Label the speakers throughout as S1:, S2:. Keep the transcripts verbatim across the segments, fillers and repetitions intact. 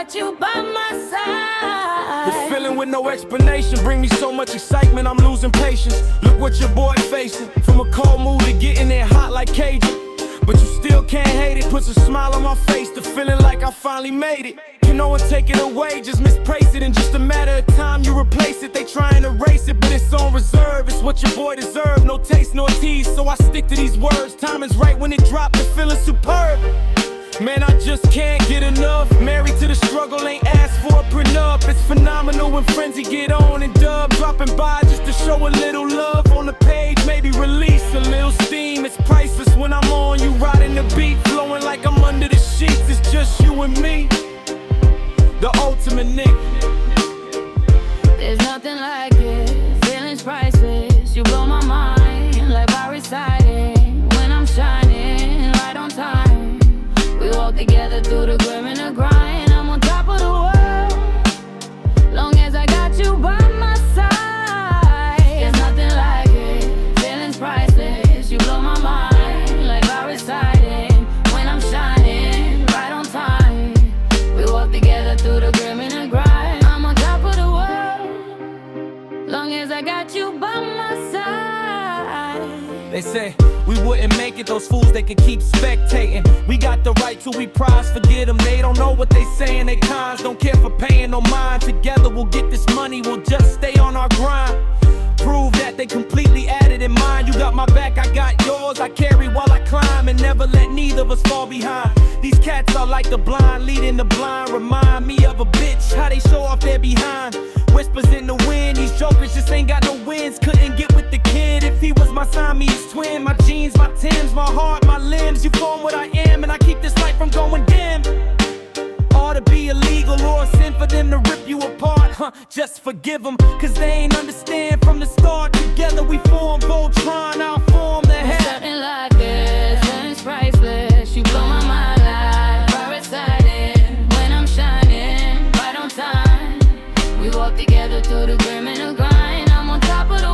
S1: got you by my side.
S2: The feeling with no explanation bring me so much excitement, I'm losing patience. Look what your boy facing, from a cold mood to getting it hot like Cajun. But you still can't hate it, puts a smile on my face, the feeling like I finally made it. Can no one take it away, just misplace it. In just a matter of time you replace it. They try and erase it, but it's on reserve. It's what your boy deserve, no taste nor tease, so I stick to these words. Timing's right when it drop, the feeling superb. Man, I just can't get enough. Married to the struggle, ain't asked for a prenup. It's phenomenal when frenzy get on and dub. Dropping by just to show a little love on the page, maybe release a little steam. It's priceless when I'm on you, riding the beat, flowing like I'm under the sheets. It's just you and me, the ultimate nigga.
S1: There's nothing like it, feelings priceless. You blow my mind like Paris siding. When I'm shining, right on time. We walk together through the grim and the grind. I'm on top of the world, long as I got you by my side. There's nothing like it, feelings priceless. You blow my mind like Paris siding. When I'm shining, right on time. We walk together through the grim and the grind. I'm on top of the world, long as I got you by my side.
S2: They say we wouldn't make it, those fools they can keep spectating. We got the right to we prize, forget them, they don't know what they saying. They cons, don't care for paying no mind. Together we'll get this money, we'll just stay on our grind. Prove that they completely added in mind. You got my back, I got yours, I carry while I climb. And never let neither of us fall behind. These cats are like the blind, leading the blind. Remind me of a bitch, how they show off their behind. Whispers in the wind, these jokers just ain't got no wins. Couldn't get with the kid if he was my Siamese twin. My jeans, my Timbs, my heart, my limbs. You form what I am, and I keep this life from going dim. Ought to be illegal or a sin for them to rip you apart. Huh, just forgive them, cause they ain't understand from the start. Together we form Voltron, I'll form the head.
S1: Something like this, feelings priceless. You blow my mind like Paris siding. When I'm shining, right on time. We walk together through the grim and the grind. I'm on top of the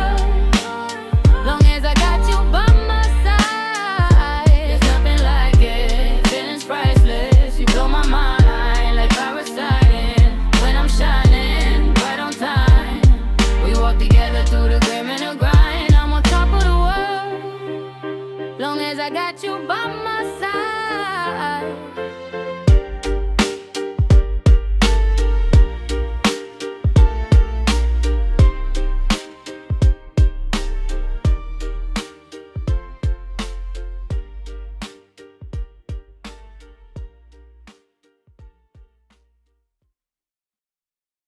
S1: world, long as I got you by my side. There's nothing like it, feelings priceless. You blow my mind like Paris siding. When I'm shining, right on time. We walk together through the grim and the grind. I'm on top of the world, long as I got you by my side.